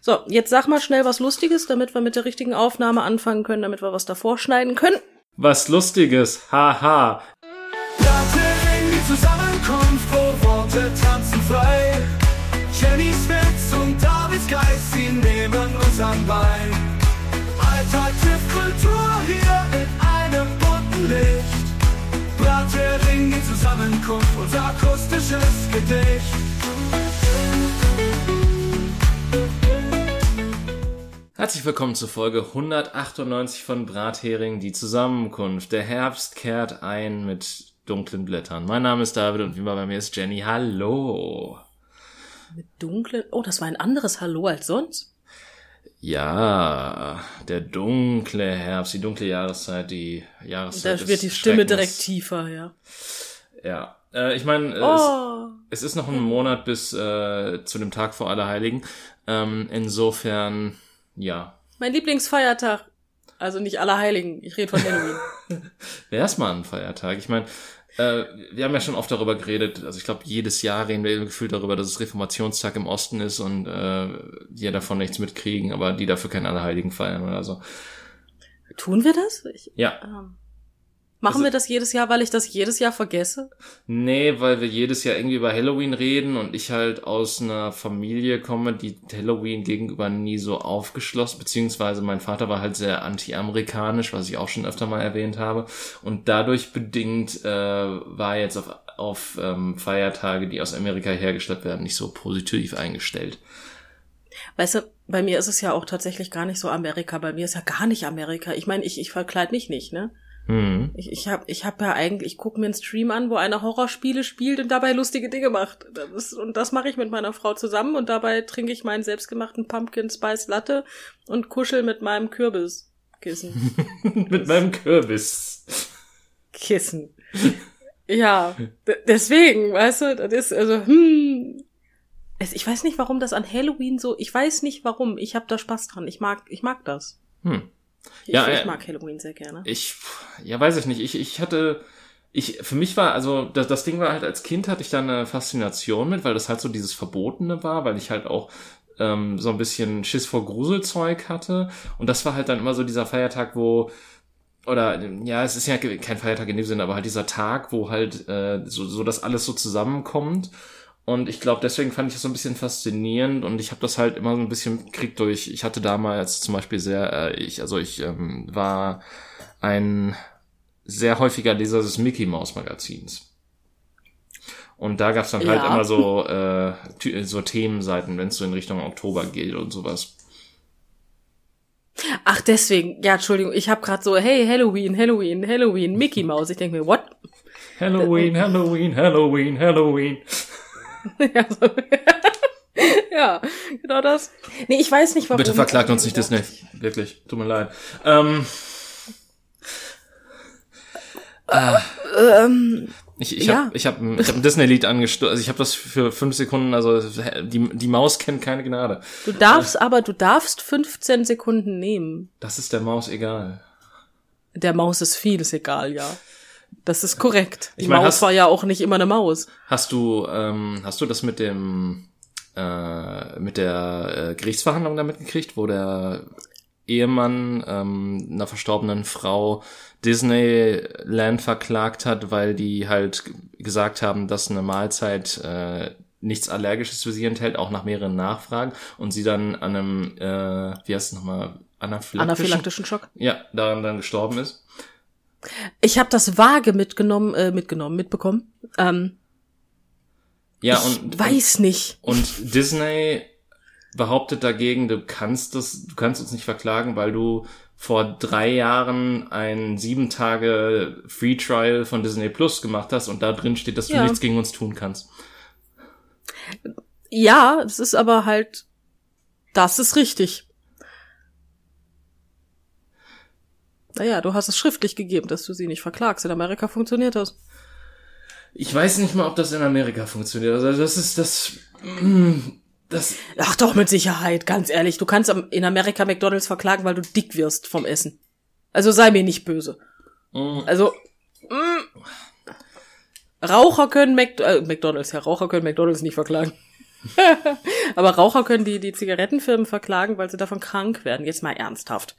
So, jetzt sag mal schnell was Lustiges, damit wir mit der richtigen Aufnahme anfangen können, damit wir was davor schneiden können. Was Lustiges, haha. Brathering, die Zusammenkunft, wo Worte tanzen frei. Jennys Witz und Davids Geist, sie nehmen uns an Bein. Alltag trifft Kultur hier in einem bunten Licht. Brathering, die Zusammenkunft, unser akustisches Gedicht. Herzlich willkommen zur Folge 198 von Brathering, die Zusammenkunft. Der Herbst kehrt ein mit dunklen Blättern. Mein Name ist David und wie immer bei mir ist Jenny. Hallo. Mit dunklen... Oh, das war ein anderes Hallo als sonst? Ja, der dunkle Herbst, die dunkle Jahreszeit, die Jahreszeit Da wird die Stimme direkt tiefer, ja. Ja, ich meine, es ist noch ein Monat bis zu dem Tag vor Allerheiligen. Insofern... Ja. Mein Lieblingsfeiertag. Also nicht Allerheiligen, ich rede von Halloween. Wäre es mal ein Feiertag. Ich meine, wir haben ja schon oft darüber geredet, also ich glaube, jedes Jahr reden wir gefühlt darüber, dass es Reformationstag im Osten ist und wir davon nichts mitkriegen, aber die dafür keinen Allerheiligen feiern oder so. Tun wir das? Ja. Machen wir das jedes Jahr, weil ich das jedes Jahr vergesse? Nee, weil wir jedes Jahr irgendwie über Halloween reden und ich halt aus einer Familie komme, die Halloween gegenüber nie so aufgeschlossen, beziehungsweise mein Vater war halt sehr anti-amerikanisch, was ich auch schon öfter mal erwähnt habe. Und dadurch bedingt war jetzt auf Feiertage, die aus Amerika hergestellt werden, nicht so positiv eingestellt. Weißt du, bei mir ist es ja auch tatsächlich gar nicht so Amerika. Bei mir ist ja gar nicht Amerika. Ich meine, ich verkleide mich nicht, ne? Mhm. Ich hab ja eigentlich, ich gucke mir einen Stream an, wo einer Horrorspiele spielt und dabei lustige Dinge macht. Das mache ich mit meiner Frau zusammen und dabei trinke ich meinen selbstgemachten Pumpkin Spice Latte und kuschel mit meinem Kürbiskissen. Mit meinem Kissen. Ja, deswegen, weißt du, das ist also, ich weiß nicht, warum das an Halloween so, ich weiß nicht warum, ich habe da Spaß dran, ich mag das. Ich mag Halloween sehr gerne. Weiß ich nicht. Für mich war, also das Ding war halt, als Kind hatte ich da eine Faszination mit, weil das halt so dieses Verbotene war, weil ich halt auch so ein bisschen Schiss vor Gruselzeug hatte. Und das war halt dann immer so dieser Feiertag, es ist ja kein Feiertag in dem Sinne, aber halt dieser Tag, wo halt so das alles so zusammenkommt. Und ich glaube, deswegen fand ich das so ein bisschen faszinierend und ich habe das halt immer so ein bisschen gekriegt durch, ich hatte damals zum Beispiel ich war ein sehr häufiger Leser des Mickey Mouse Magazins. Und da gab's dann halt immer so Themenseiten, wenn es so in Richtung Oktober geht und sowas. Ach, deswegen, ja, Entschuldigung, ich habe gerade so, hey, Halloween, Mickey Mouse. Ich denke mir, what? Halloween. Ja, genau das. Nee, ich weiß nicht, warum. Bitte verklagt uns nicht Disney. Wirklich, tut mir leid. Ich hab ein Disney-Lied angestoßen. Also ich habe das für 5 Sekunden, also die Maus kennt keine Gnade. Du darfst 15 Sekunden nehmen. Das ist der Maus egal. Der Maus ist vieles egal, ja. Das ist korrekt. Die Maus war ja auch nicht immer eine Maus. Hast du das mit der Gerichtsverhandlung da mitgekriegt, wo der Ehemann einer verstorbenen Frau Disneyland verklagt hat, weil die halt gesagt haben, dass eine Mahlzeit nichts Allergisches für sie enthält, auch nach mehreren Nachfragen und sie dann an einem, wie heißt es nochmal, anaphylaktischen Schock? Ja, daran dann gestorben ist. Ich habe das vage mitbekommen. Weiß nicht. Und Disney behauptet dagegen, du kannst uns nicht verklagen, weil du vor 3 Jahren ein 7 Tage Free Trial von Disney Plus gemacht hast und da drin steht, dass du nichts gegen uns tun kannst. Ja, es ist aber halt, das ist richtig. Naja, du hast es schriftlich gegeben, dass du sie nicht verklagst. In Amerika funktioniert das. Ich weiß nicht mal, ob das in Amerika funktioniert. Also das ist das... Ach doch, mit Sicherheit, ganz ehrlich. Du kannst in Amerika McDonald's verklagen, weil du dick wirst vom Essen. Also sei mir nicht böse. Also, Raucher können Raucher können McDonald's nicht verklagen. Aber Raucher können die Zigarettenfirmen verklagen, weil sie davon krank werden. Jetzt mal ernsthaft.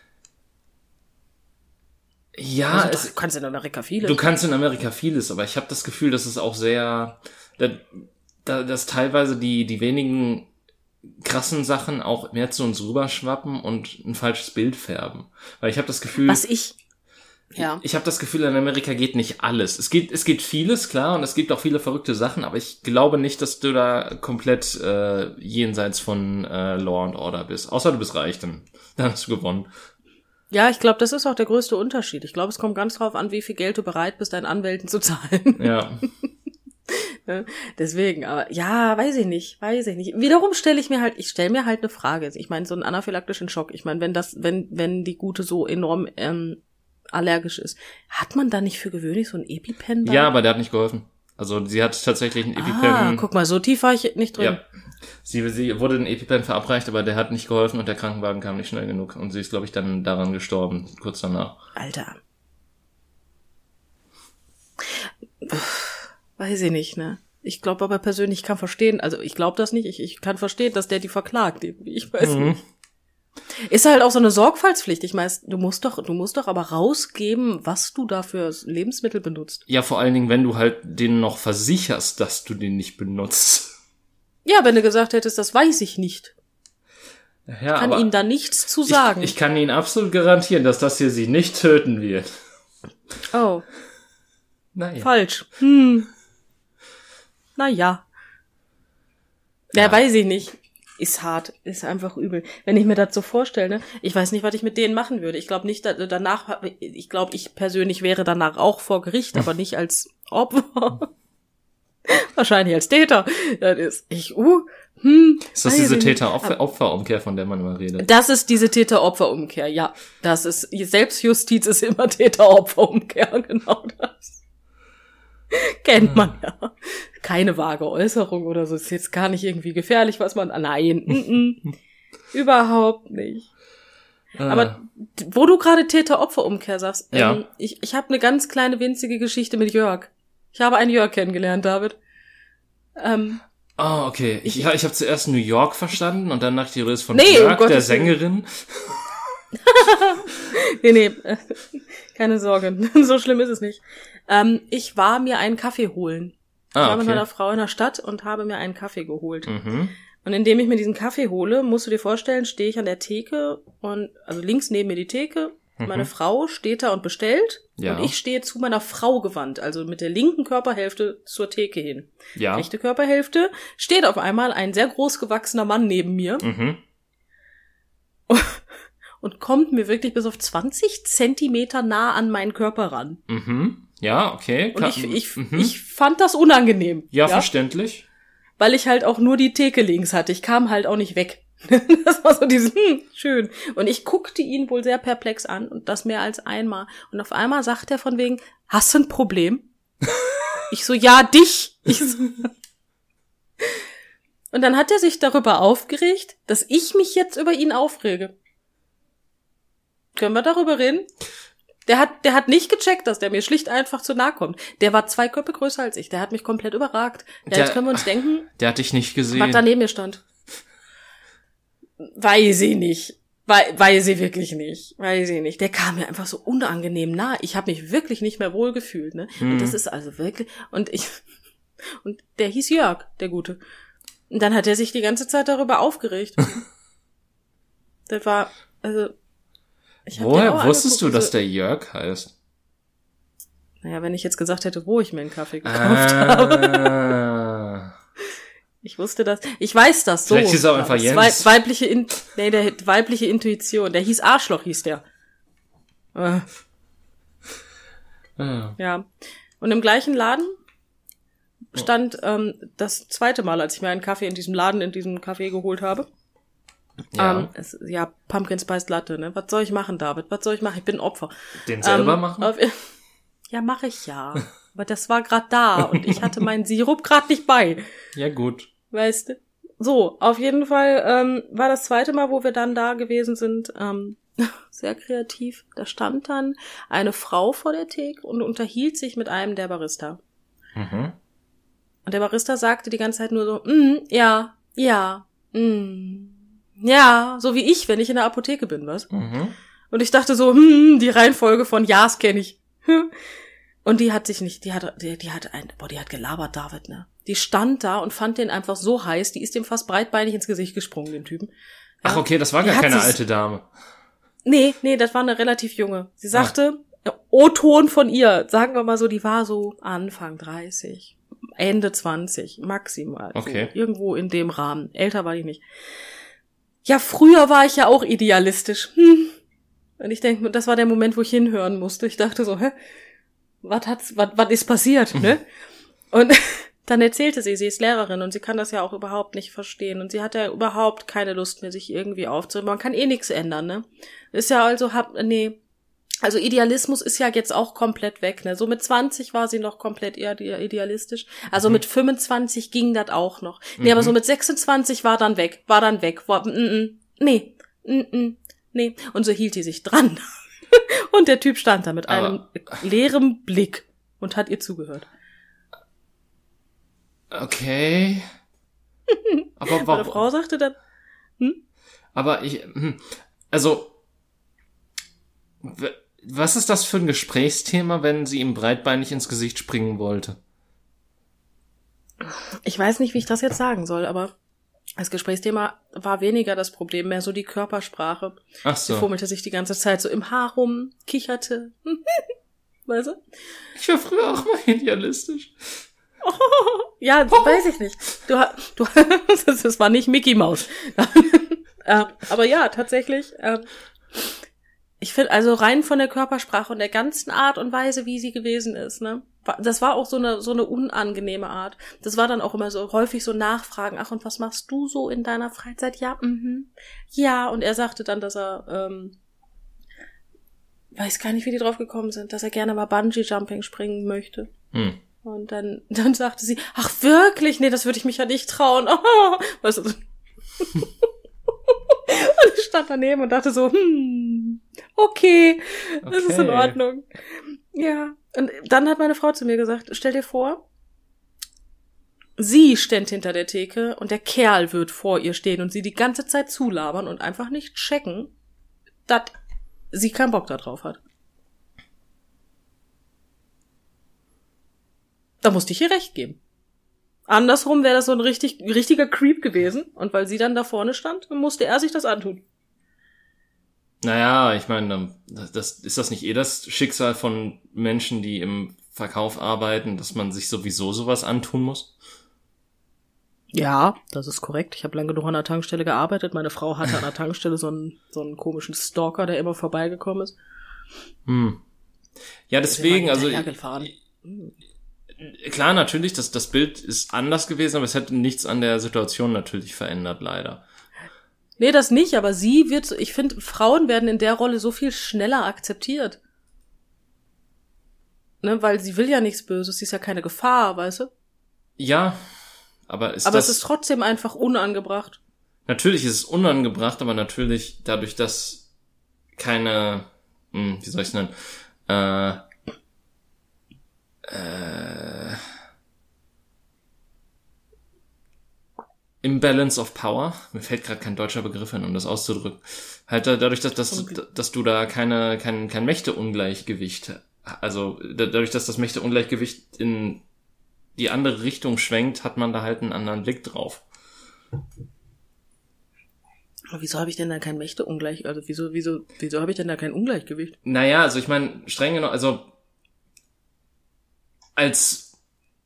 Ja, also, du kannst in Amerika vieles. Du kannst in Amerika vieles, aber ich habe das Gefühl, dass es auch sehr, dass teilweise die wenigen krassen Sachen auch mehr zu uns rüberschwappen und ein falsches Bild färben. Weil ich habe das Gefühl... Ich habe das Gefühl, in Amerika geht nicht alles. Es geht vieles, klar, und es gibt auch viele verrückte Sachen, aber ich glaube nicht, dass du da komplett jenseits von Law and Order bist. Außer du bist reich, dann hast du gewonnen. Ja, ich glaube, das ist auch der größte Unterschied. Ich glaube, es kommt ganz drauf an, wie viel Geld du bereit bist, deinen Anwälten zu zahlen. Ja. Deswegen, aber ja, weiß ich nicht. Wiederum stelle mir halt eine Frage. Ich meine, so einen anaphylaktischen Schock. Ich meine, wenn die Gute so enorm allergisch ist, hat man da nicht für gewöhnlich so ein EpiPen da? Ja, aber der hat nicht geholfen. Also sie hat tatsächlich einen EpiPen. Guck mal, so tief war ich nicht drin. Ja. Sie wurde ein EpiPen verabreicht, aber der hat nicht geholfen und der Krankenwagen kam nicht schnell genug. Und sie ist, glaube ich, dann daran gestorben, kurz danach. Alter. Weiß ich nicht, ne? Ich glaube aber persönlich, ich kann verstehen, also ich glaube das nicht, ich kann verstehen, dass der die verklagt. Ich weiß nicht. Ist halt auch so eine Sorgfaltspflicht. Ich meine, du musst doch aber rausgeben, was du da für Lebensmittel benutzt. Ja, vor allen Dingen, wenn du halt denen noch versicherst, dass du den nicht benutzt. Ja, wenn du gesagt hättest, das weiß ich nicht. Ja, ich kann Ihnen da nichts zu sagen. Ich kann Ihnen absolut garantieren, dass das hier Sie nicht töten wird. Oh. Naja. Falsch. Naja. Ja, weiß ich nicht. Ist hart, ist einfach übel. Wenn ich mir das so vorstelle, ne? Ich weiß nicht, was ich mit denen machen würde. Ich glaube nicht, danach, ich glaube, ich persönlich wäre danach auch vor Gericht, aber nicht als Opfer. Wahrscheinlich als Täter. Das ist Ist das diese Täter-Opfer-Umkehr, von der man immer redet? Das ist diese Täter-Opfer-Umkehr, ja. Das ist, Selbstjustiz ist immer Täter-Opfer-Umkehr, genau das. Kennt man ja. Keine vage Äußerung oder so. Ist jetzt gar nicht irgendwie gefährlich, was man... Nein, überhaupt nicht. Aber wo du gerade Täter-Opfer-Umkehr sagst, ja. Ich habe eine ganz kleine, winzige Geschichte mit Jörg. Ich habe einen Jörg kennengelernt, David. Okay. Ich habe zuerst New York verstanden und dann dachte ich, du von Jörg, der Sängerin. Nee, keine Sorge. So schlimm ist es nicht. Ich war mir einen Kaffee holen. Ich war mit meiner Frau in der Stadt und habe mir einen Kaffee geholt. Mhm. Und indem ich mir diesen Kaffee hole, musst du dir vorstellen, stehe ich an der Theke und, also links neben mir die Theke, meine Frau steht da und bestellt und ich stehe zu meiner Frau gewandt, also mit der linken Körperhälfte zur Theke hin. Ja. Rechte Körperhälfte steht auf einmal ein sehr groß gewachsener Mann neben mir. Mhm. Und kommt mir wirklich bis auf 20 Zentimeter nah an meinen Körper ran. Mhm. Ja, okay. Und ich fand das unangenehm. Ja, verständlich. Weil ich halt auch nur die Theke links hatte. Ich kam halt auch nicht weg. Das war so dieses, schön. Und ich guckte ihn wohl sehr perplex an und das mehr als einmal. Und auf einmal sagt er von wegen, hast du ein Problem? Ich so, ja, dich. Und dann hat er sich darüber aufgeregt, dass ich mich jetzt über ihn aufrege. Können wir darüber reden? Der hat nicht gecheckt, dass der mir schlicht einfach zu nahe kommt. Der war 2 Köpfe größer als ich. Der hat mich komplett überragt. Jetzt können wir uns denken. Der hat dich nicht gesehen. Was da neben mir stand. Weiß ich nicht. Weiß ich wirklich nicht. Weiß ich nicht. Der kam mir einfach so unangenehm nah. Ich habe mich wirklich nicht mehr wohl gefühlt, ne? Und das ist also wirklich, und der hieß Jörg, der Gute. Und dann hat er sich die ganze Zeit darüber aufgeregt. Das war, also, woher wusstest du, dass der Jörg heißt? Naja, wenn ich jetzt gesagt hätte, wo ich mir einen Kaffee gekauft habe. Ich wusste das. Ich weiß das so. Vielleicht hieß er auch einfach Jens. Der weibliche Intuition. Der hieß Arschloch, hieß der. Ja. Und im gleichen Laden stand das zweite Mal, als ich mir einen Kaffee in diesem Café geholt habe. Ja. Pumpkin Spice Latte, ne? Was soll ich machen, David? Was soll ich machen? Ich bin ein Opfer. Den selber machen? Ja, mache ich ja. Aber das war gerade da und ich hatte meinen Sirup gerade nicht bei. Ja, gut. Weißt du? So, auf jeden Fall war das zweite Mal, wo wir dann da gewesen sind, sehr kreativ. Da stand dann eine Frau vor der Theke und unterhielt sich mit einem der Barista. Mhm. Und der Barista sagte die ganze Zeit nur so, ja, so wie ich, wenn ich in der Apotheke bin, was? Mhm. Und ich dachte so, die Reihenfolge von Ja's kenne ich. Und die hat gelabert, David, ne? Die stand da und fand den einfach so heiß, die ist dem fast breitbeinig ins Gesicht gesprungen, den Typen. Ja. Ach, okay, das war gar keine alte Dame. Nee, das war eine relativ junge. Sie sagte, O-Ton von ihr, sagen wir mal so, die war so Anfang 30, Ende 20, maximal. Okay. So, irgendwo in dem Rahmen. Älter war die nicht. Ja, früher war ich ja auch idealistisch. Und ich denke, das war der Moment, wo ich hinhören musste. Ich dachte so, was ist passiert, ne? Und dann erzählte sie ist Lehrerin und sie kann das ja auch überhaupt nicht verstehen und sie hat ja überhaupt keine Lust mehr, sich irgendwie aufzunehmen. Man kann nichts ändern, ne? Ist ja also, also Idealismus ist ja jetzt auch komplett weg, ne? So mit 20 war sie noch komplett idealistisch. Also mit 25 ging das auch noch. Nee, aber so mit 26 war dann weg. Nee. Und so hielt die sich dran. Und der Typ stand da mit einem leeren Blick und hat ihr zugehört. Okay. Aber warum? Meine Frau sagte dann, Aber also, was ist das für ein Gesprächsthema, wenn sie ihm breitbeinig ins Gesicht springen wollte? Ich weiß nicht, wie ich das jetzt sagen soll, aber das Gesprächsthema war weniger das Problem, mehr so die Körpersprache. Ach so. Sie fummelte sich die ganze Zeit so im Haar rum, kicherte. Weißt du? Ich war früher auch mal idealistisch. Ja, weiß ich nicht. Das war nicht Mickey Mouse. Aber ja, tatsächlich. Ich finde, also rein von der Körpersprache und der ganzen Art und Weise, wie sie gewesen ist, ne? Das war auch so eine unangenehme Art. Das war dann auch immer so häufig so Nachfragen. Ach, und was machst du so in deiner Freizeit? Ja, ja, und er sagte dann, dass er, weiß gar nicht, wie die drauf gekommen sind, dass er gerne mal Bungee-Jumping springen möchte. Und dann sagte sie, ach wirklich? Nee, das würde ich mich ja nicht trauen. Oh, weißt du? Und ich stand daneben und dachte so, okay, das ist in Ordnung. Ja. Und dann hat meine Frau zu mir gesagt, stell dir vor, sie stand hinter der Theke und der Kerl wird vor ihr stehen und sie die ganze Zeit zulabern und einfach nicht checken, dass sie keinen Bock da drauf hat. Da musste ich ihr recht geben. Andersrum wäre das so ein richtiger Creep gewesen. Und weil sie dann da vorne stand, musste er sich das antun. Naja, ich meine, ist das nicht das Schicksal von Menschen, die im Verkauf arbeiten, dass man sich sowieso sowas antun muss? Ja, das ist korrekt. Ich habe lange genug an der Tankstelle gearbeitet. Meine Frau hatte an der Tankstelle so einen komischen Stalker, der immer vorbeigekommen ist. Ja, deswegen, also klar, natürlich, das Bild ist anders gewesen, aber es hätte nichts an der Situation natürlich verändert, leider. Nee, das nicht, aber ich finde, Frauen werden in der Rolle so viel schneller akzeptiert. Ne, weil sie will ja nichts Böses, sie ist ja keine Gefahr, weißt du? Ja, aber es ist trotzdem einfach unangebracht. Natürlich ist es unangebracht, aber natürlich dadurch, dass keine, wie soll ich es nennen, Imbalance of Power, mir fällt gerade kein deutscher Begriff hin, um das auszudrücken, halt dadurch, dass du da kein Mächteungleichgewicht, also dadurch, dass das Mächteungleichgewicht in die andere Richtung schwenkt, hat man da halt einen anderen Blick drauf. Aber wieso habe ich denn da kein Mächteungleich, also wieso habe ich denn da kein Ungleichgewicht? Naja, also ich meine, streng genommen, also als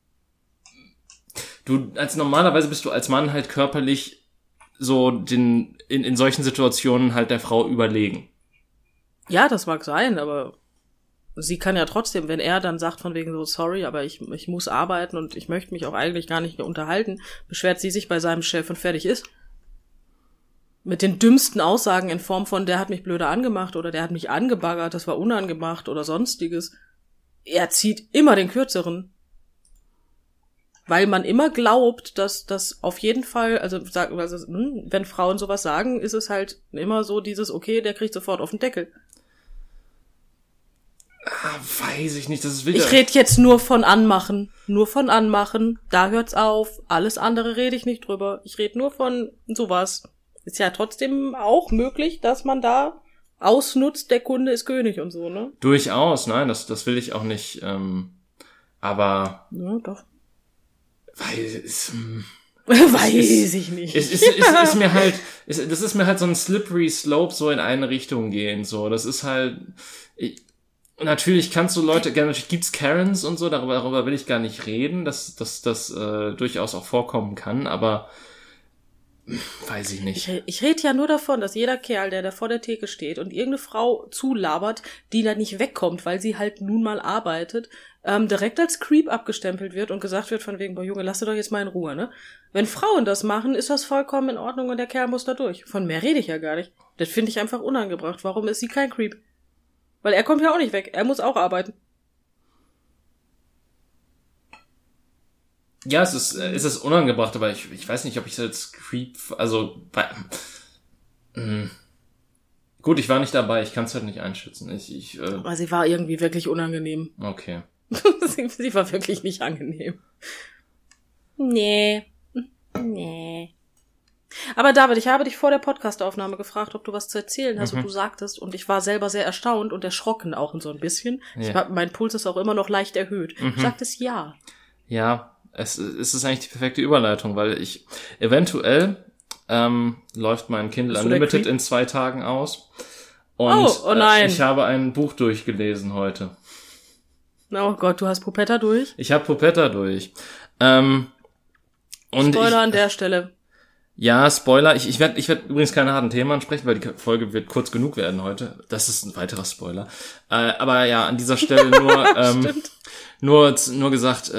normalerweise bist du als Mann halt körperlich so in solchen Situationen halt der Frau überlegen. Ja, das mag sein, aber sie kann ja trotzdem, wenn er dann sagt von wegen so, sorry, aber ich muss arbeiten und ich möchte mich auch eigentlich gar nicht mehr unterhalten, beschwert sie sich bei seinem Chef und fertig ist. Mit den dümmsten Aussagen in Form von, der hat mich blöde angemacht oder der hat mich angebaggert, das war unangebracht oder sonstiges. Er zieht immer den Kürzeren. Weil man immer glaubt, dass das auf jeden Fall, wenn Frauen sowas sagen, ist es halt immer so dieses, okay, der kriegt sofort auf den Deckel. Weiß ich nicht, das ist wieder... Ich rede jetzt nur von Anmachen. Nur von Anmachen. Da hört's auf. Alles andere rede ich nicht drüber. Ich rede nur von sowas. Ist ja trotzdem auch möglich, dass man da ausnutzt, der Kunde ist König und so, ne? Durchaus, nein, das will ich auch nicht, aber... Ja, doch. Weiß ich nicht. Das ist mir halt so ein slippery slope, so in eine Richtung gehen, so. Das ist halt... Natürlich kannst du Leute, natürlich gibt's Karens und so, darüber will ich gar nicht reden, dass das durchaus auch vorkommen kann, aber weiß ich nicht. Ich rede ja nur davon, dass jeder Kerl, der da vor der Theke steht und irgendeine Frau zulabert, die da nicht wegkommt, weil sie halt nun mal arbeitet, direkt als Creep abgestempelt wird und gesagt wird von wegen, boah Junge, lass du doch jetzt mal in Ruhe, ne? Wenn Frauen das machen, ist das vollkommen in Ordnung und der Kerl muss da durch. Von mehr rede ich ja gar nicht. Das finde ich einfach unangebracht. Warum ist sie kein Creep? Weil er kommt ja auch nicht weg. Er muss auch arbeiten. Ja, es ist unangebracht, aber ich weiß nicht, ob ich es als Creep, also, gut, ich war nicht dabei, ich kann es halt nicht einschätzen. Aber sie war irgendwie wirklich unangenehm. Okay. Sie war wirklich nicht angenehm. Nee. Aber David, ich habe dich vor der Podcastaufnahme gefragt, ob du was zu erzählen hast und du sagtest, und ich war selber sehr erstaunt und erschrocken auch so ein bisschen. Ja. Mein Puls ist auch immer noch leicht erhöht. Du sagtest ja. Ja, es ist eigentlich die perfekte Überleitung, weil eventuell läuft mein Kindle Unlimited in 2 Tagen aus. Und oh nein. Ich habe ein Buch durchgelesen heute. Oh Gott, du hast Popetta durch? Ich habe Popetta durch. Und Spoiler an der Stelle. Ja, Spoiler. Ich werd übrigens keine harten Themen ansprechen, weil die Folge wird kurz genug werden heute. Das ist ein weiterer Spoiler. Aber ja, an dieser Stelle nur gesagt,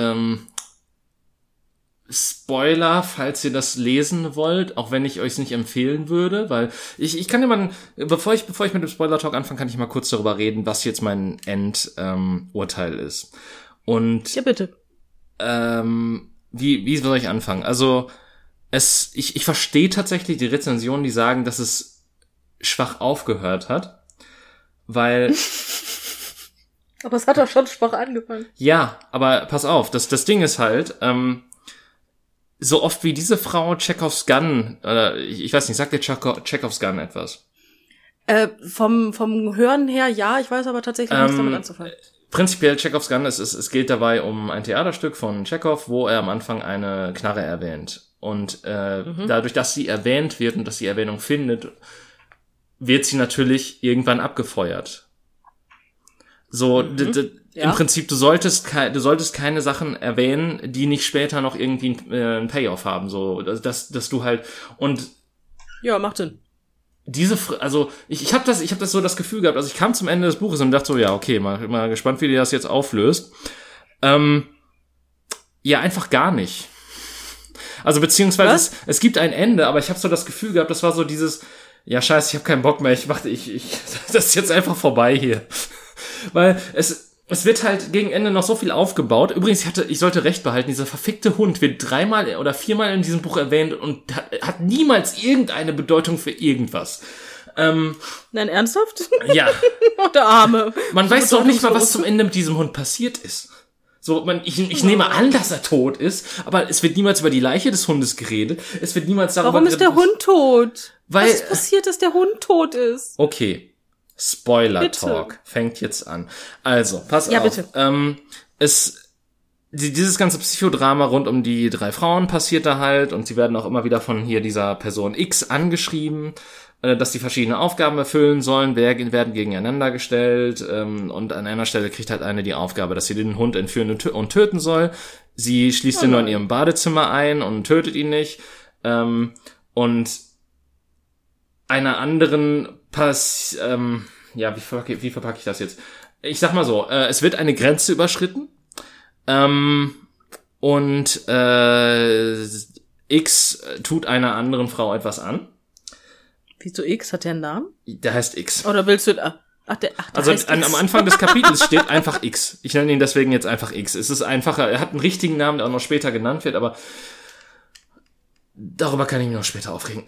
Spoiler, falls ihr das lesen wollt, auch wenn ich euch nicht empfehlen würde, weil ich kann ja mal, bevor ich mit dem Spoiler-Talk anfange, kann ich mal kurz darüber reden, was jetzt mein Urteil ist. Und ja, bitte. Wie soll ich anfangen? Also ich verstehe tatsächlich die Rezensionen, die sagen, dass es schwach aufgehört hat, weil... Aber es hat doch schon schwach angefangen. Ja, aber pass auf, das Ding ist halt, so oft wie diese Frau Chekhovs Gun, ich weiß nicht, sagt dir Chekhovs Gun etwas? Vom Hören her ja, ich weiß aber tatsächlich nichts damit anzufangen. Prinzipiell Chekhovs Gun, es geht dabei um ein Theaterstück von Chekhov, wo er am Anfang eine Knarre erwähnt. Und dadurch, dass sie erwähnt wird und dass sie Erwähnung findet, wird sie natürlich irgendwann abgefeuert. So, im Prinzip, du solltest keine Sachen erwähnen, die nicht später noch irgendwie einen Payoff haben. So, dass du halt, und ja, macht Sinn. Also ich habe das so das Gefühl gehabt, also ich kam zum Ende des Buches und dachte so, ja, okay, mal gespannt, wie die das jetzt auflöst. Ja, einfach gar nicht. Also beziehungsweise es gibt ein Ende, aber ich habe so das Gefühl gehabt, das war so dieses, ja scheiße, ich habe keinen Bock mehr, das ist jetzt einfach vorbei hier. Weil es wird halt gegen Ende noch so viel aufgebaut. Übrigens, ich sollte recht behalten, dieser verfickte Hund wird 3-mal oder 4-mal in diesem Buch erwähnt und hat niemals irgendeine Bedeutung für irgendwas. Nein, ernsthaft? Ja. Oh, der Arme. Man weiß doch nicht mal, was zum Ende mit diesem Hund passiert ist. So, ich nehme an, dass er tot ist, aber es wird niemals über die Leiche des Hundes geredet. Es wird niemals darüber Warum ist der Hund tot? Weil, was ist passiert, dass der Hund tot ist? Okay. Spoiler-Talk fängt jetzt an. Also, pass auf. Ja, bitte. Dieses ganze Psychodrama rund um die 3 Frauen passiert da halt und sie werden auch immer wieder von hier dieser Person X angeschrieben, dass die verschiedene Aufgaben erfüllen sollen, werden gegeneinander gestellt und an einer Stelle kriegt halt eine die Aufgabe, dass sie den Hund entführen und töten soll. Sie schließt ihn nur in ihrem Badezimmer ein und tötet ihn nicht. Und einer anderen wie verpacke ich das jetzt? Ich sag mal so, es wird eine Grenze überschritten und X tut einer anderen Frau etwas an. Wieso X? Hat der einen Namen? Der heißt X. Oder willst du... Also am Anfang des Kapitels steht einfach X. Ich nenne ihn deswegen jetzt einfach X. Es ist einfacher, er hat einen richtigen Namen, der auch noch später genannt wird, aber darüber kann ich mich noch später aufregen.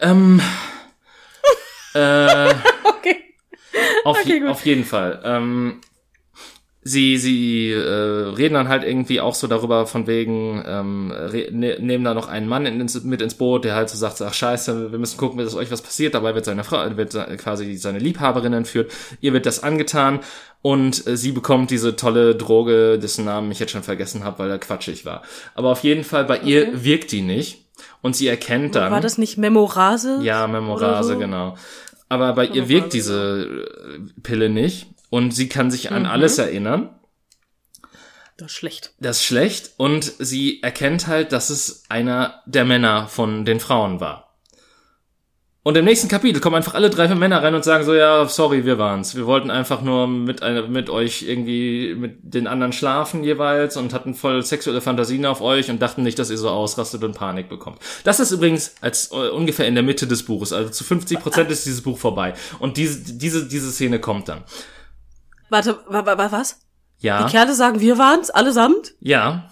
Okay. Auf jeden Fall. Sie reden dann halt irgendwie auch so darüber von wegen, nehmen da noch einen Mann mit ins Boot, der halt so sagt, ach scheiße, wir müssen gucken, dass euch was passiert. Dabei wird quasi seine Liebhaberin entführt. Ihr wird das angetan und sie bekommt diese tolle Droge, dessen Namen ich jetzt schon vergessen habe, weil er quatschig war. Aber auf jeden Fall, bei ihr wirkt die nicht und sie erkennt dann... War das nicht Memorase? Ja, Memorase, so? Genau. Aber bei ihr wirkt diese Pille nicht. Und sie kann sich an alles erinnern. Das ist schlecht. Das ist schlecht. Und sie erkennt halt, dass es einer der Männer von den Frauen war. Und im nächsten Kapitel kommen einfach alle 3 Männer rein und sagen so, ja, sorry, wir waren's. Wir wollten einfach nur mit euch irgendwie mit den anderen schlafen jeweils und hatten voll sexuelle Fantasien auf euch und dachten nicht, dass ihr so ausrastet und Panik bekommt. Das ist übrigens als ungefähr in der Mitte des Buches. Also zu 50% ist dieses Buch vorbei. Und diese Szene kommt dann. Warte, was? Ja. Die Kerle sagen, wir waren's, allesamt? Ja.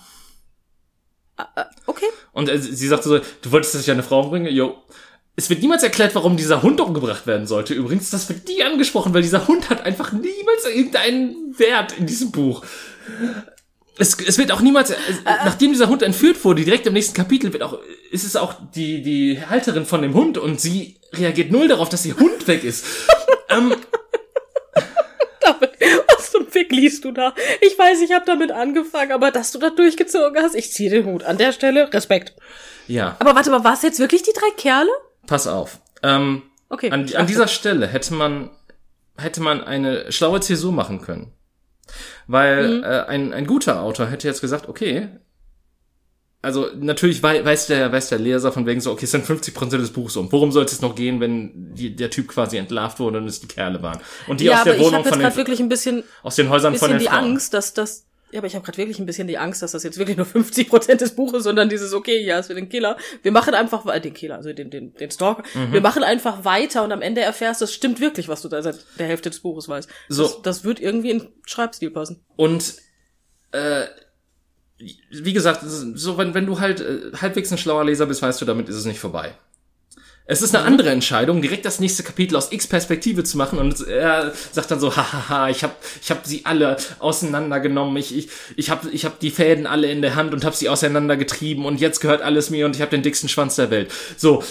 Okay. Und sie sagte so, du wolltest, dass ich eine Frau bringe? Jo. Es wird niemals erklärt, warum dieser Hund umgebracht werden sollte. Übrigens, das wird nie angesprochen, weil dieser Hund hat einfach niemals irgendeinen Wert in diesem Buch. Es wird auch niemals, nachdem dieser Hund entführt wurde, direkt im nächsten Kapitel ist es auch die Halterin von dem Hund und sie reagiert null darauf, dass ihr Hund weg ist. Was zum Fick liest du da? Ich weiß, ich habe damit angefangen, aber dass du da durchgezogen hast, ich ziehe den Hut. An der Stelle Respekt. Ja. Aber warte mal, war es jetzt wirklich die 3 Kerle? Pass auf. Okay. An dieser Stelle hätte man eine schlaue Zäsur machen können. Weil ein guter Autor hätte jetzt gesagt, okay, also natürlich weiß der Leser von wegen so, okay, es sind 50% des Buchs um. Worum soll es jetzt noch gehen, wenn der Typ quasi entlarvt wurde und es die Kerle waren? Und die aus der Wohnung von den wirklich ein bisschen aus den Häusern von den die Frauen. Angst, dass das aber ich habe gerade wirklich ein bisschen die Angst, dass das jetzt wirklich nur 50% des Buches, sondern dieses, okay, ja, ist für den Killer. Wir machen einfach den Killer, also den Stalker. Wir machen einfach weiter und am Ende erfährst, das stimmt wirklich, was du da seit der Hälfte des Buches weißt. So. Das wird irgendwie in Schreibstil passen. Und wie gesagt, so wenn du halt halbwegs ein schlauer Leser bist, weißt du, damit ist es nicht vorbei. Es ist eine andere Entscheidung, direkt das nächste Kapitel aus X-Perspektive zu machen und er sagt dann so, hahaha, ich hab sie alle auseinandergenommen, ich hab die Fäden alle in der Hand und hab sie auseinandergetrieben und jetzt gehört alles mir und ich hab den dicksten Schwanz der Welt. So,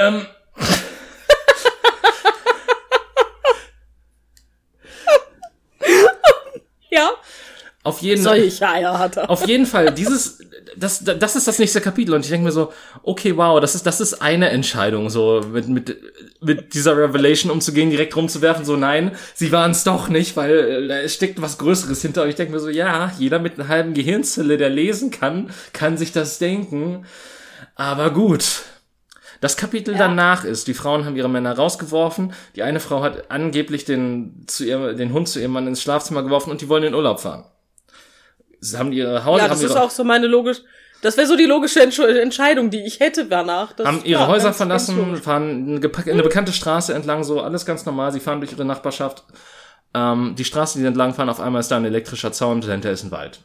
Ja. Auf jeden Fall, das ist das nächste Kapitel und ich denke mir so, okay, wow, das ist eine Entscheidung, so mit dieser Revelation umzugehen, direkt rumzuwerfen, so nein, sie waren es doch nicht, weil da steckt was Größeres hinter und ich denke mir so, ja, jeder mit einer halben Gehirnzelle, der lesen kann sich das denken, aber gut. Das Kapitel danach ist, die Frauen haben ihre Männer rausgeworfen, die eine Frau hat angeblich den Hund zu ihrem Mann ins Schlafzimmer geworfen und die wollen in Urlaub fahren. Sie haben ihre Häuser... Ja, das ist auch so das wäre so die logische Entscheidung, die ich hätte danach. Haben ihre Häuser verlassen, fahren eine bekannte Straße entlang, so alles ganz normal, sie fahren durch ihre Nachbarschaft. Die Straße, die sie entlang fahren, auf einmal ist da ein elektrischer Zaun, dahinter ist ein Wald.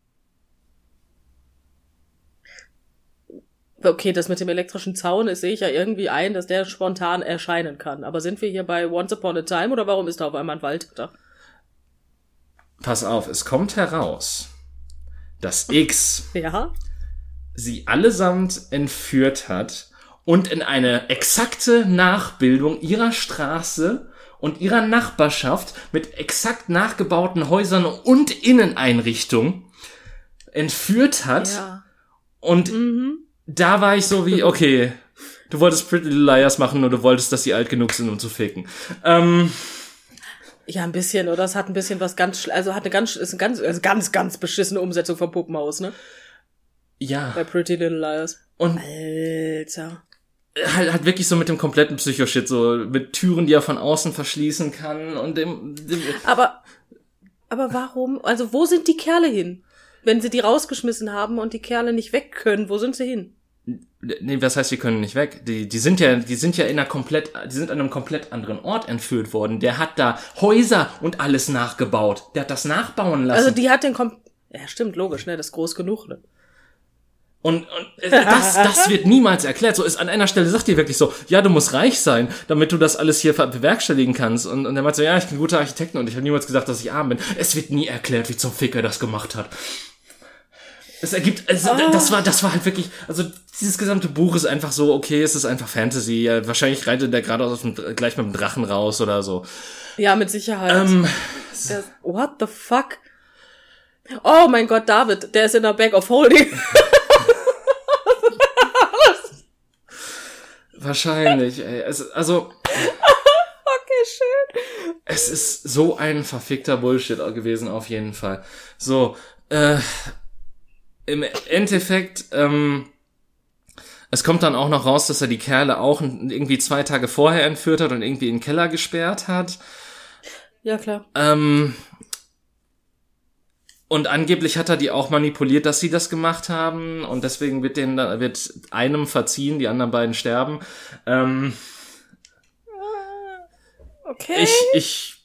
Okay, das mit dem elektrischen Zaun sehe ich ja irgendwie ein, dass der spontan erscheinen kann. Aber sind wir hier bei Once Upon a Time oder warum ist da auf einmal ein Wald da? Pass auf, es kommt heraus, dass X sie allesamt entführt hat und in eine exakte Nachbildung ihrer Straße und ihrer Nachbarschaft mit exakt nachgebauten Häusern und Inneneinrichtungen entführt hat. Ja. Und da war ich so wie, okay, du wolltest Pretty Little Liars machen, nur du wolltest, dass sie alt genug sind, um zu ficken. Ja, ein bisschen, oder? Es hat ein bisschen was ganz ganz beschissene Umsetzung von Puppenhaus, ne? Ja. Bei Pretty Little Liars. Und Alter. Halt wirklich so mit dem kompletten Psychoshit, so mit Türen, die er von außen verschließen kann und dem Aber warum? Also, wo sind die Kerle hin? Wenn sie die rausgeschmissen haben und die Kerle nicht weg können, wo sind sie hin? Nee, was heißt, die können nicht weg? Die sind ja die sind an einem komplett anderen Ort entführt worden. Der hat da Häuser und alles nachgebaut. Der hat das nachbauen lassen. Also die hat ja, stimmt, logisch, ne, das ist groß genug, ne? Und das wird niemals erklärt. So ist an einer Stelle sagt ihr wirklich so, ja, du musst reich sein, damit du das alles hier bewerkstelligen kannst. Und er meint so, ja, ich bin guter Architekt und ich habe niemals gesagt, dass ich arm bin. Es wird nie erklärt, wie zum Fick er das gemacht hat. Es ergibt, das war halt wirklich, also dieses gesamte Buch ist einfach so, okay, es ist einfach Fantasy. Ja, wahrscheinlich reitet der gerade gleich mit dem Drachen raus oder so. Ja, mit Sicherheit. What the fuck? Oh mein Gott, David, der ist in der Bag of Holding. Wahrscheinlich, ey. Okay, schön. Es ist so ein verfickter Bullshit gewesen, auf jeden Fall. So, im Endeffekt, es kommt dann auch noch raus, dass er die Kerle auch irgendwie 2 Tage vorher entführt hat und irgendwie in den Keller gesperrt hat. Ja, klar. Und angeblich hat er die auch manipuliert, dass sie das gemacht haben. Und deswegen wird einem verziehen, die anderen beiden sterben. Okay. Ich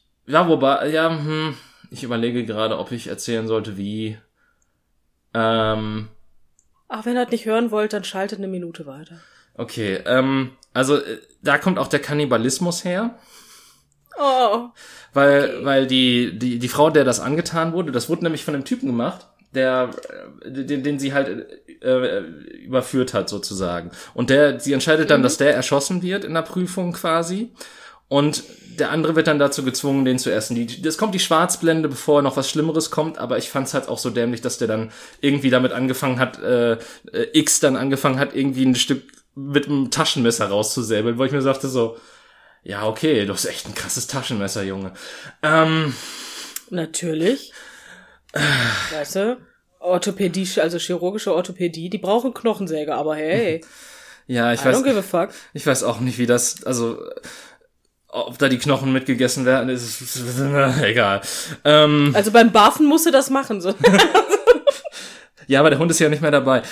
überlege gerade, ob ich erzählen sollte, wie. Ach, wenn ihr das nicht hören wollt, dann schaltet 1 Minute weiter. Okay, also da kommt auch der Kannibalismus her. Oh. Weil die Frau, der das angetan wurde, das wurde nämlich von einem Typen gemacht, den sie halt überführt hat sozusagen. Und sie entscheidet dann, dass der erschossen wird in der Prüfung quasi. Und der andere wird dann dazu gezwungen, den zu essen. Das kommt die Schwarzblende, bevor noch was Schlimmeres kommt, aber ich fand's halt auch so dämlich, dass der dann irgendwie damit angefangen hat, X dann angefangen hat, irgendwie ein Stück mit einem Taschenmesser rauszusäbeln, wo ich mir sagte so, ja, okay, du hast echt ein krasses Taschenmesser, Junge. Natürlich. Weißt du, Orthopädie, also chirurgische Orthopädie, die brauchen Knochensäge, aber hey. Ja, I don't give a fuck. Ich weiß auch nicht, wie das, also, ob da die Knochen mitgegessen werden, ist egal. Also beim Barfen musst du das machen, so. Ja, aber der Hund ist ja nicht mehr dabei.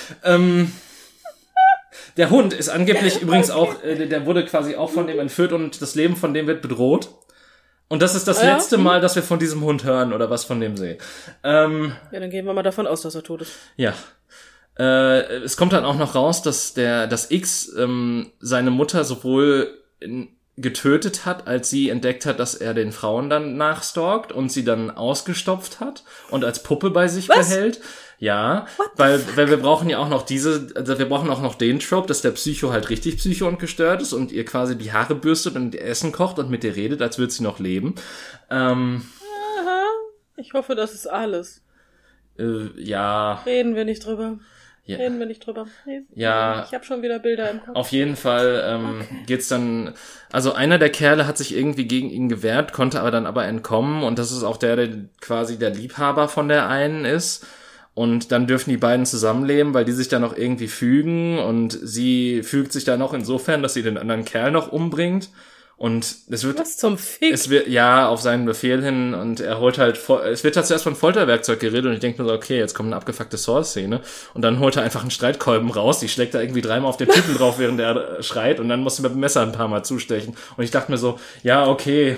Der Hund ist angeblich übrigens auch, der wurde quasi auch von dem entführt und das Leben von dem wird bedroht. Und das ist das letzte Mal, dass wir von diesem Hund hören oder was von dem sehen. Ja, dann gehen wir mal davon aus, dass er tot ist. Ja. Es kommt dann auch noch raus, dass das X seine Mutter sowohl getötet hat, als sie entdeckt hat, dass er den Frauen dann nachstalkt und sie dann ausgestopft hat und als Puppe bei sich behält. Ja, weil wir brauchen ja auch noch wir brauchen auch noch den Trope, dass der Psycho halt richtig psycho und gestört ist und ihr quasi die Haare bürstet und ihr Essen kocht und mit ihr redet, als würde sie noch leben. Aha. Ich hoffe, das ist alles. Ja. Reden wir nicht drüber. Ja. Reden wir nicht drüber. Nee, ja. Ich habe schon wieder Bilder im Kopf. Auf jeden Fall geht's dann, also einer der Kerle hat sich irgendwie gegen ihn gewehrt, konnte aber entkommen und das ist auch der quasi der Liebhaber von der einen ist. Und dann dürfen die beiden zusammenleben, weil die sich dann noch irgendwie fügen und sie fügt sich dann noch insofern, dass sie den anderen Kerl noch umbringt. Und es wird... Was zum Fick? Es wird, ja, auf seinen Befehl hin und er holt halt... Es wird zuerst von Folterwerkzeug geredet und ich denke mir so, okay, jetzt kommt eine abgefuckte Saw-Szene. Und dann holt er einfach einen Streitkolben raus, die schlägt da irgendwie 3-mal auf den Typen drauf, während er schreit und dann muss er mit dem Messer ein paar Mal zustechen. Und ich dachte mir so, ja, okay.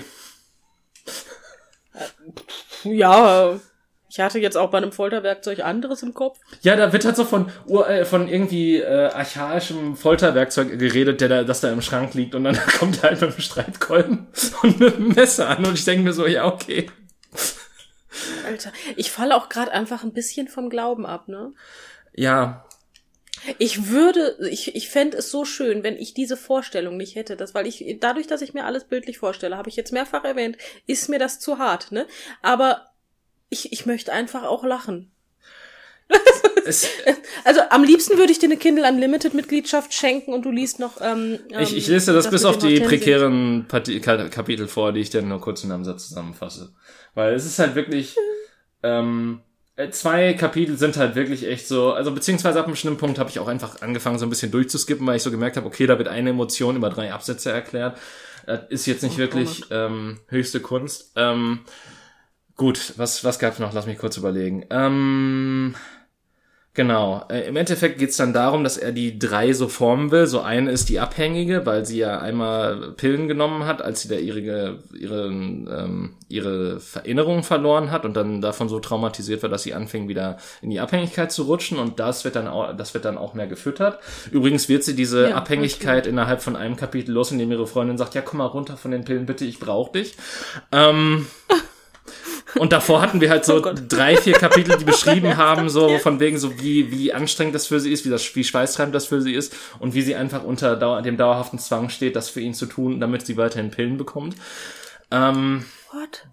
Ja... Ich hatte jetzt auch bei einem Folterwerkzeug anderes im Kopf. Ja, da wird halt so von irgendwie archaischem Folterwerkzeug geredet, das da im Schrank liegt und dann kommt er halt mit einem Streitkolben und mit einem Messer an und ich denke mir so, ja, okay. Alter, ich falle auch gerade einfach ein bisschen vom Glauben ab, ne? Ja. Ich fände es so schön, wenn ich diese Vorstellung nicht hätte, dadurch, dass ich mir alles bildlich vorstelle, habe ich jetzt mehrfach erwähnt, ist mir das zu hart, ne? Aber ich möchte einfach auch lachen. Also am liebsten würde ich dir eine Kindle Unlimited Mitgliedschaft schenken und du liest noch ich lese das bis auf die prekären Kapitel vor, die ich dann nur kurz in einem Satz zusammenfasse. Weil es ist halt wirklich 2 Kapitel sind halt wirklich echt so, also beziehungsweise ab einem bestimmten Punkt habe ich auch einfach angefangen so ein bisschen durchzuskippen, weil ich so gemerkt habe, okay, da wird eine Emotion über 3 Absätze erklärt. Das ist jetzt nicht wirklich höchste Kunst. Gut, was gab's noch? Lass mich kurz überlegen. Genau. Im Endeffekt geht's dann darum, dass er die 3 so formen will. So eine ist die Abhängige, weil sie ja einmal Pillen genommen hat, als sie da ihre Erinnerungen verloren hat und dann davon so traumatisiert war, dass sie anfing, wieder in die Abhängigkeit zu rutschen, und das wird dann auch mehr gefüttert. Übrigens wird sie diese Abhängigkeit innerhalb von einem Kapitel los, indem ihre Freundin sagt, ja, komm mal runter von den Pillen, bitte, ich brauch dich. Und davor hatten wir halt so 3, 4 Kapitel, die beschrieben haben, so von wegen so, wie anstrengend das für sie ist, wie schweißtreibend das für sie ist und wie sie einfach unter dem dauerhaften Zwang steht, das für ihn zu tun, damit sie weiterhin Pillen bekommt. What?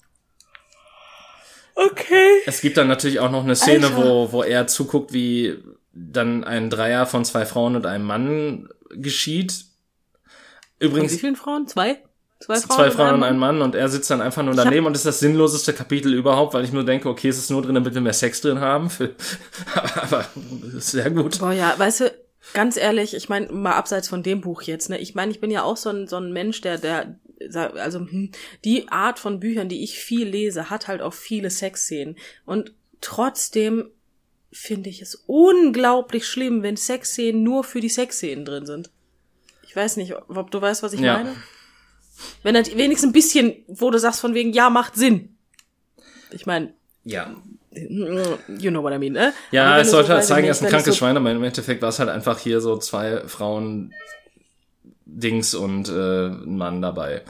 Okay. Es gibt dann natürlich auch noch eine Szene, wo er zuguckt, wie dann ein Dreier von 2 Frauen und einem Mann geschieht. Übrigens. Von wie vielen Frauen? 2? 2 Frauen und ein Mann, und er sitzt dann einfach nur daneben und ist das sinnloseste Kapitel überhaupt, weil ich nur denke, okay, es ist nur drin, damit wir mehr Sex drin haben. Aber sehr gut. Boah, ja, weißt du, ganz ehrlich, ich meine, mal abseits von dem Buch jetzt, ne, ich meine, ich bin ja auch so ein Mensch, also die Art von Büchern, die ich viel lese, hat halt auch viele Sexszenen. Und trotzdem finde ich es unglaublich schlimm, wenn Sexszenen nur für die Sexszenen drin sind. Ich weiß nicht, ob du weißt, was ich meine? Wenn das wenigstens ein bisschen, wo du sagst von wegen, ja, macht Sinn. Ich meine, ja. You know what I mean, ne? Ja, es sollte halt zeigen, er ist ein krankes Schwein, aber im Endeffekt war es halt einfach hier so 2 Frauen Dings und ein Mann dabei.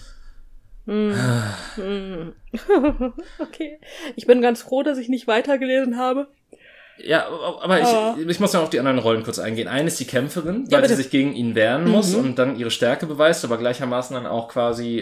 Okay. Ich bin ganz froh, dass ich nicht weitergelesen habe. Ja, aber ich muss ja auf die anderen Rollen kurz eingehen. Eine ist die Kämpferin, weil sie sich gegen ihn wehren muss und dann ihre Stärke beweist, aber gleichermaßen dann auch quasi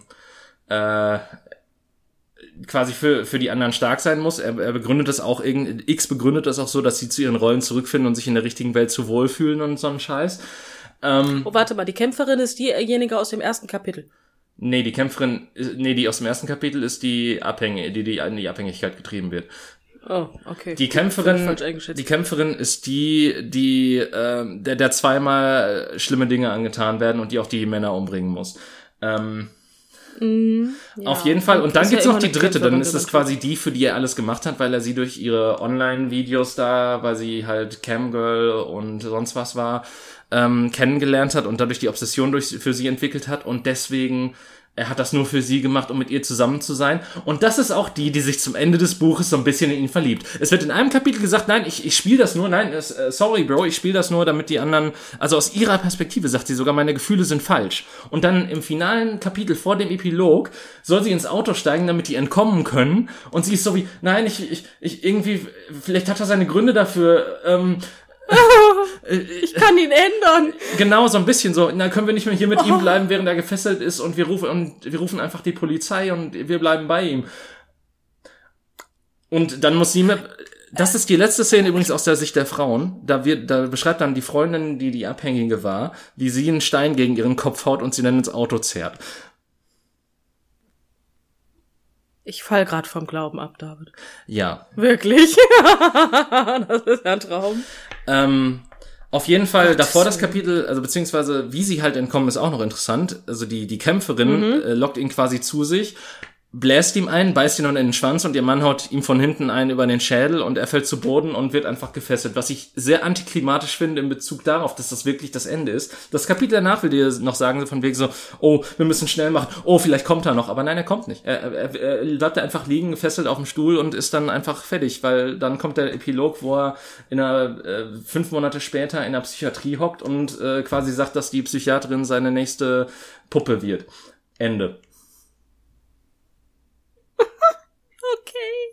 für die anderen stark sein muss. Er begründet das auch, begründet das auch so, dass sie zu ihren Rollen zurückfinden und sich in der richtigen Welt zu wohlfühlen und so einen Scheiß. Warte mal, die Kämpferin ist diejenige aus dem ersten Kapitel. Nee, die aus dem ersten Kapitel ist die Abhängige, die in die Abhängigkeit getrieben wird. Oh, okay. Die Kämpferin ist der 2-mal schlimme Dinge angetan werden und die auch die Männer umbringen muss. Auf jeden Fall. Und dann gibt's noch die dritte, dann ist das quasi die, für die er alles gemacht hat, weil er sie durch ihre Online-Videos da, weil sie halt Camgirl und sonst was war, kennengelernt hat und dadurch die Obsession für sie entwickelt hat, und deswegen, er hat das nur für sie gemacht, um mit ihr zusammen zu sein. Und das ist auch die sich zum Ende des Buches so ein bisschen in ihn verliebt. Es wird in einem Kapitel gesagt, nein, ich spiele das nur, sorry Bro, ich spiele das nur, damit die anderen, also aus ihrer Perspektive sagt sie sogar, meine Gefühle sind falsch. Und dann im finalen Kapitel vor dem Epilog soll sie ins Auto steigen, damit die entkommen können. Und sie ist so wie, nein, ich irgendwie, vielleicht hat er seine Gründe dafür, ich kann ihn ändern. Genau, so ein bisschen so. Na, können wir nicht mehr hier mit ihm bleiben, während er gefesselt ist, und wir rufen einfach die Polizei und wir bleiben bei ihm. Und dann muss sie das ist die letzte Szene übrigens aus der Sicht der Frauen. Da beschreibt dann die Freundin, die Abhängige war, wie sie einen Stein gegen ihren Kopf haut und sie dann ins Auto zerrt. Ich fall grad vom Glauben ab, David. Ja. Wirklich? Das ist ja ein Traum. Auf jeden Fall davor das Kapitel, also beziehungsweise wie sie halt entkommen, ist auch noch interessant. Also die Kämpferin lockt ihn quasi zu sich, bläst ihm ein, beißt ihn dann in den Schwanz, und ihr Mann haut ihm von hinten einen über den Schädel und er fällt zu Boden und wird einfach gefesselt. Was ich sehr antiklimatisch finde in Bezug darauf, dass das wirklich das Ende ist. Das Kapitel danach will dir noch sagen, von wegen so, oh, wir müssen schnell machen, oh, vielleicht kommt er noch. Aber nein, er kommt nicht. Er bleibt einfach liegen, gefesselt auf dem Stuhl und ist dann einfach fertig, weil dann kommt der Epilog, wo er 5 Monate später in der Psychiatrie hockt und quasi sagt, dass die Psychiaterin seine nächste Puppe wird. Ende. Okay.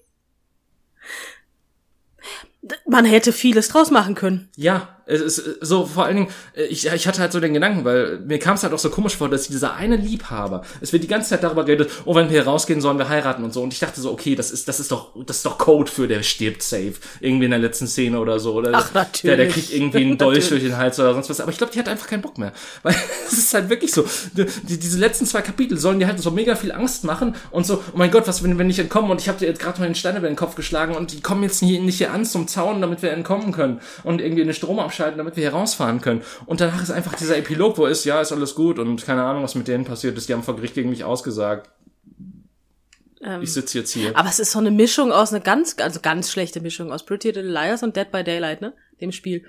Man hätte vieles draus machen können. Ja, es ist so, vor allen Dingen, ich hatte halt so den Gedanken, weil mir kam es halt auch so komisch vor, dass dieser eine Liebhaber, es wird die ganze Zeit darüber geredet, oh, wenn wir hier rausgehen, sollen wir heiraten und so, und ich dachte so, okay, das ist doch Code für der stirbt safe, irgendwie in der letzten Szene oder so, oder ach, natürlich. Der kriegt irgendwie einen Dolch durch den Hals oder sonst was, aber ich glaube, die hat einfach keinen Bock mehr, weil es ist halt wirklich so, diese letzten 2 Kapitel sollen dir halt so mega viel Angst machen und so, oh mein Gott, was, wenn ich entkomme, und ich habe dir jetzt gerade mal den Stein über den Kopf geschlagen und die kommen jetzt nicht hier an zum Zaun, damit wir entkommen können und irgendwie den Strom abschalten, damit wir hier rausfahren können. Und danach ist einfach dieser Epilog, wo ist alles gut und keine Ahnung, was mit denen passiert ist. Die haben vor Gericht gegen mich ausgesagt. Ich sitze jetzt hier. Aber es ist so eine Mischung aus ganz schlechte Mischung aus Pretty Little Liars und Dead by Daylight, ne? Dem Spiel.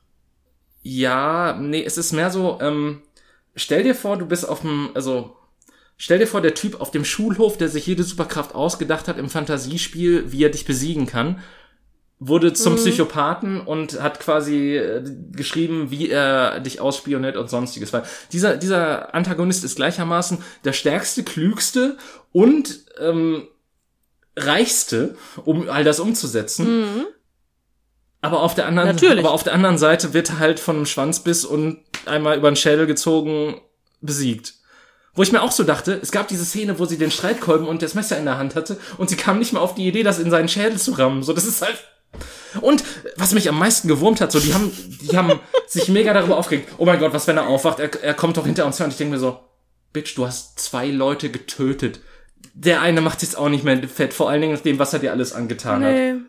Ja, nee, es ist mehr so, stell dir vor, stell dir vor, der Typ auf dem Schulhof, der sich jede Superkraft ausgedacht hat im Fantasiespiel, wie er dich besiegen kann, wurde zum Psychopathen und hat quasi geschrieben, wie er dich ausspioniert und sonstiges. Weil dieser Antagonist ist gleichermaßen der stärkste, klügste und reichste, um all das umzusetzen. Mhm. Aber auf der anderen Seite wird er halt von einem Schwanzbiss und einmal über den Schädel gezogen besiegt. Wo ich mir auch so dachte, es gab diese Szene, wo sie den Streitkolben und das Messer in der Hand hatte und sie kam nicht mal auf die Idee, das in seinen Schädel zu rammen. So, das ist halt... Und was mich am meisten gewurmt hat, so die haben sich mega darüber aufgeregt. Oh mein Gott, was wenn er aufwacht? Er kommt doch hinter uns her. Und ich denke mir so, Bitch, du hast 2 Leute getötet. Der eine macht jetzt auch nicht mehr fett, vor allen Dingen nach dem, was er dir alles angetan hat.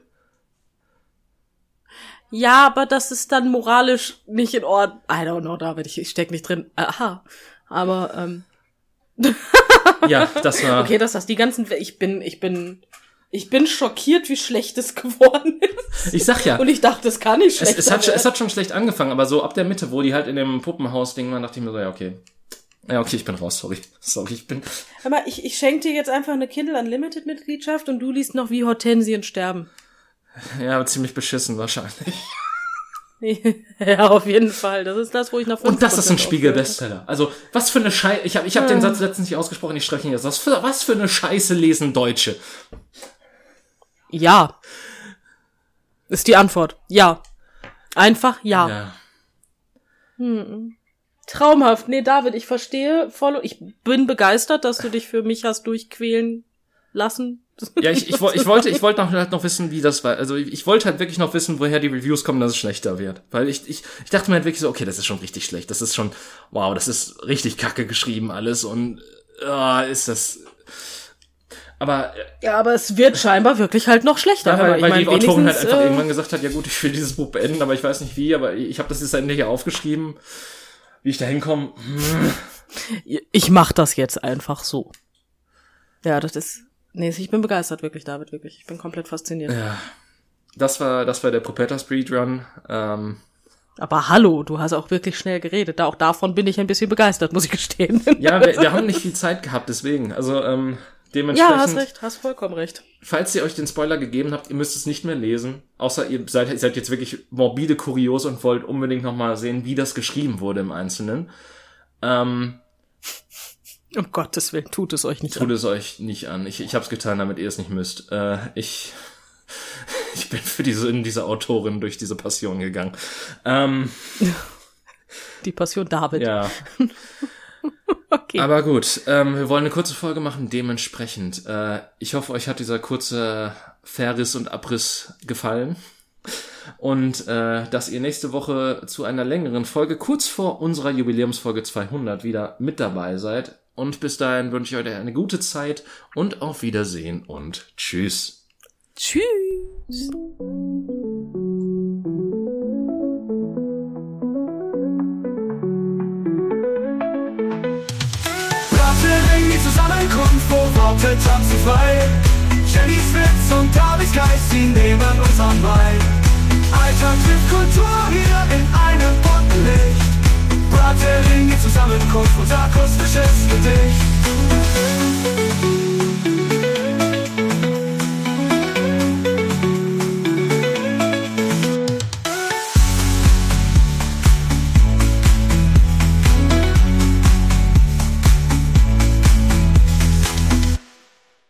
Ja, aber das ist dann moralisch nicht in Ordnung. I don't know, David, ich steck nicht drin. Aha. Aber, ja, das war... Okay, das die ganzen... Ich bin schockiert, wie schlecht es geworden ist. Ich sag ja. Und ich dachte, es kann nicht schlecht sein. Es hat schon schlecht angefangen, aber so ab der Mitte, wo die halt in dem Puppenhaus-Ding waren, dachte ich mir so, ja, okay. Ja, okay, ich bin raus, sorry, ich bin... Aber ich schenke dir jetzt einfach eine Kindle Unlimited-Mitgliedschaft und du liest noch Wie Hortensien sterben. Ja, ziemlich beschissen wahrscheinlich. Ja, auf jeden Fall. Das ist das, wo ich noch 5% Und das ist ein Spiegel-Bestseller. Also, was für eine Scheiße... Ich hab den Satz letztens nicht ausgesprochen, ich streiche ihn jetzt. Was für eine Scheiße lesen Deutsche? Ja. Ist die Antwort. Ja. Einfach ja. Traumhaft. Nee, David, ich verstehe voll. Ich bin begeistert, dass du dich für mich hast durchquälen lassen. Ja, ich wollte halt noch wissen, wie das war. Also ich wollte halt wirklich noch wissen, woher die Reviews kommen, dass es schlechter wird. Weil ich dachte mir halt wirklich so, okay, das ist schon richtig schlecht. Das ist schon, wow, das ist richtig kacke geschrieben alles und ist das... Aber ja, aber es wird scheinbar wirklich halt noch schlechter. Ja, weil die Autorin halt einfach irgendwann gesagt hat, ja gut, ich will dieses Buch beenden, aber ich weiß nicht wie, aber ich habe das jetzt endlich aufgeschrieben. Wie ich da hinkomme. Ich mach das jetzt einfach so. Ja, das ist... Nee, ich bin begeistert, wirklich, David, wirklich. Ich bin komplett fasziniert. Ja. Das war der Propetta Speedrun. Aber hallo, du hast auch wirklich schnell geredet. Auch davon bin ich ein bisschen begeistert, muss ich gestehen. Ja, wir haben nicht viel Zeit gehabt, deswegen. Also, dementsprechend. Ja, hast recht, hast vollkommen recht. Falls ihr euch den Spoiler gegeben habt, ihr müsst es nicht mehr lesen. Außer ihr seid jetzt wirklich morbide kurios und wollt unbedingt nochmal sehen, wie das geschrieben wurde im Einzelnen. Um Gottes Willen, tut es euch nicht an. Tut es euch nicht an. Ich hab's getan, damit ihr es nicht müsst. Ich bin für diese Autorin durch diese Passion gegangen. Die Passion David. Ja. Okay. Aber gut, wir wollen eine kurze Folge machen, dementsprechend. Ich hoffe, euch hat dieser kurze Verriss und Abriss gefallen. Und dass ihr nächste Woche zu einer längeren Folge, kurz vor unserer Jubiläumsfolge 200, wieder mit dabei seid. Und bis dahin wünsche ich euch eine gute Zeit und auf Wiedersehen und tschüss. Tschüss. Die Zusammenkunft, wo Worte tanzen frei. Jennys Witz und Davids Geist, sie nehmen uns an Wein. Alltag trifft Kultur hier in einem bunten Licht. Brat der Ring, die Zusammenkunft, unser akustisches Gedicht.